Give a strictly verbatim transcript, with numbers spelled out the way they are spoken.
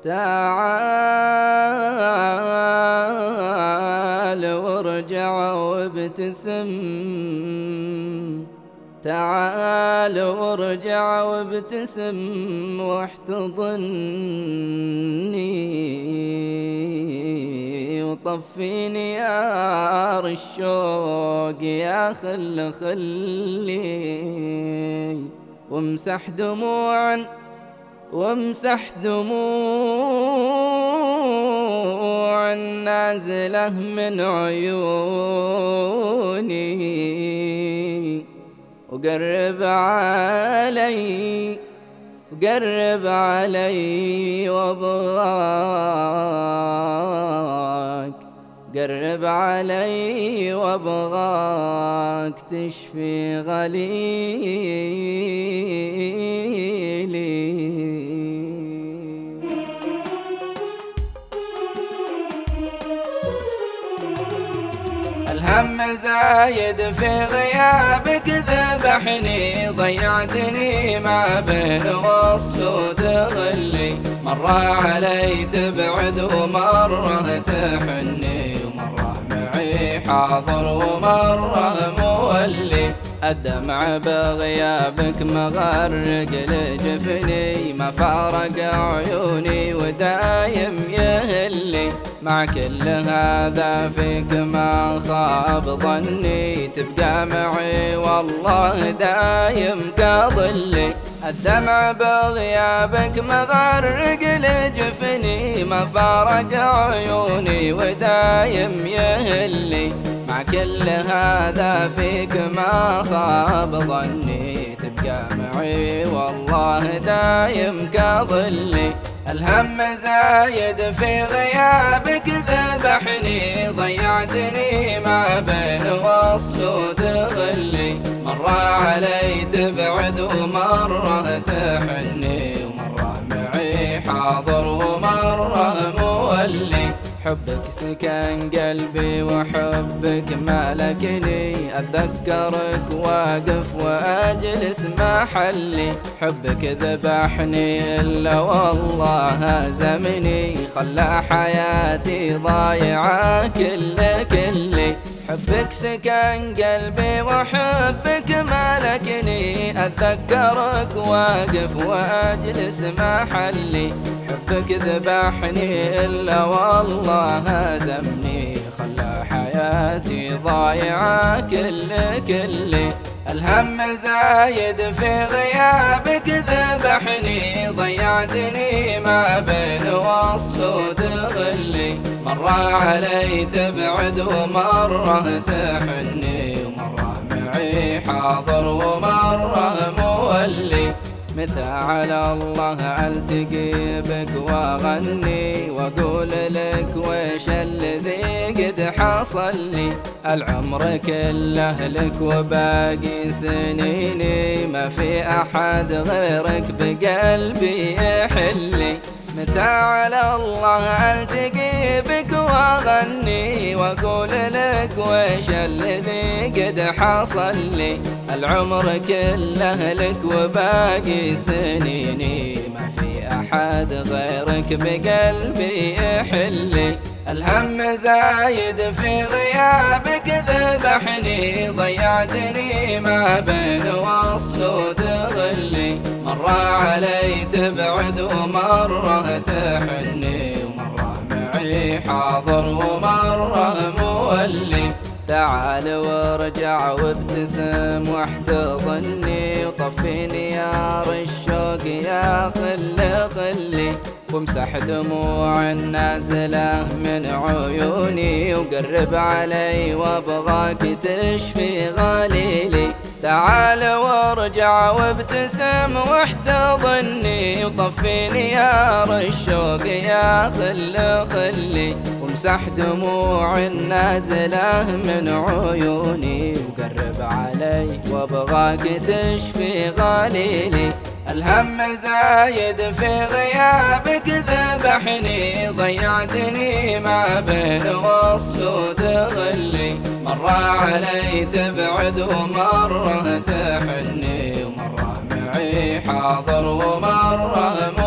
تعال وارجع وابتسم، تعال وارجع وابتسم واحتضني وطفيني نار الشوق يا خل خلي، وامسح دموعا وامسح دموع نازلة من عيوني، وقرب علي وقرب علي وابغاك، قرب علي وابغاك تشفي غليلي. الهم زايد في غيابك ذبحني، ضيعتني ما بين وصل وتغلي، مرة علي تبعد ومرة تحني، ومرة معي حاضر ومرة مولي، الدمع بغيابك مغرق لجفني، ما فارق عيوني ودايم يهلي، مع كل هذا فيك ما خاب ظني، تبقى معي والله دايم كظلي، الدمع بغيابك مغرق لجفني، ما فارق عيوني ودايم يهلي، مع كل هذا فيك ما خاب ظني، تبقى معي والله دايم كظلي. الهم زايد في غيابك ذبحني، ضيعتني ما بين وصل وتغلي، مرة علي تبعد ومرة تحني، ومرة معي حاضر ومرة مولي، حبك سكن قلبي وحبك ملكني، أتذكرك واقف وأجلس محلي، حبك ذبحني إلا والله هزمني، خلى حياتي ضايعة كل كلي، حبك سكن قلبي وحبك ملكني، أتذكرك واقف وأجلس محلي، حبك ذبحني إلا والله هزمني، خلى حياتي ضايعة كل كلي. الهم زايد في غيابك ذبحني، ضيعتني ما بين وصل وتغلي، مرة علي تبعد ومرة تحني، ومرة معي حاضر ومرة مولي، متى على الله ألتقي بك وأغني، وأقول لك ويش الذي قد حصل لي، العمر كله لك وباقي سنيني، ما في أحد غيرك بقلبي يحلي، متى على الله ألتقي بك وأغني، وأقول لك ويش الذي قد حصل لي، العمر كله لك وباقي سنيني، ما في أحد غيرك بقلبي يحلي، الهم زايد في غيابك ذبحني، ضيعتني ما بين وصل وتغلي، مرة علي تبعد ومرة تحني، ومرة معي حاضر ومرة مولي، تعال وارجع وابتسم واحتضني، وطفيني نار الشوق يا خل خلي، وامسح دموع النازلة من عيوني، وقرب علي وابغاك تشفي غليلي، تعال وارجع وابتسم واحتضني، وطفيني نار الشوق يا خل خلي، وامسح دموع النازلة من عيوني، وقرب علي وابغاك تشفي غليلي، الهم زايد في غيابك ذبحني، ضيعتني ما بين وصل وتغلي، مرة علي تبعد ومرة تحني، ومرة معي حاضر ومرة